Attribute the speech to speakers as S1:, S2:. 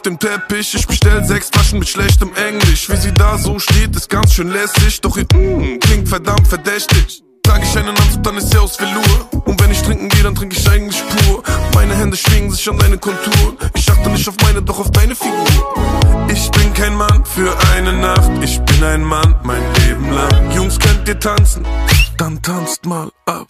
S1: auf dem Teppich. Ich bestell 6 Flaschen mit schlechtem Englisch. Wie sie da so steht, ist ganz schön lässig. Doch ihr klingt verdammt verdächtig. Trag ich einen Anzug, dann ist sie aus Velour. Und wenn ich trinken gehe, dann trinke ich eigentlich pur. Meine Hände schwingen sich an deine Konturen. Ich achte nicht auf meine, doch auf deine Figur. Ich bin kein Mann für eine Nacht. Ich bin ein Mann mein Leben lang. Jungs, könnt ihr tanzen? Dann tanzt mal ab.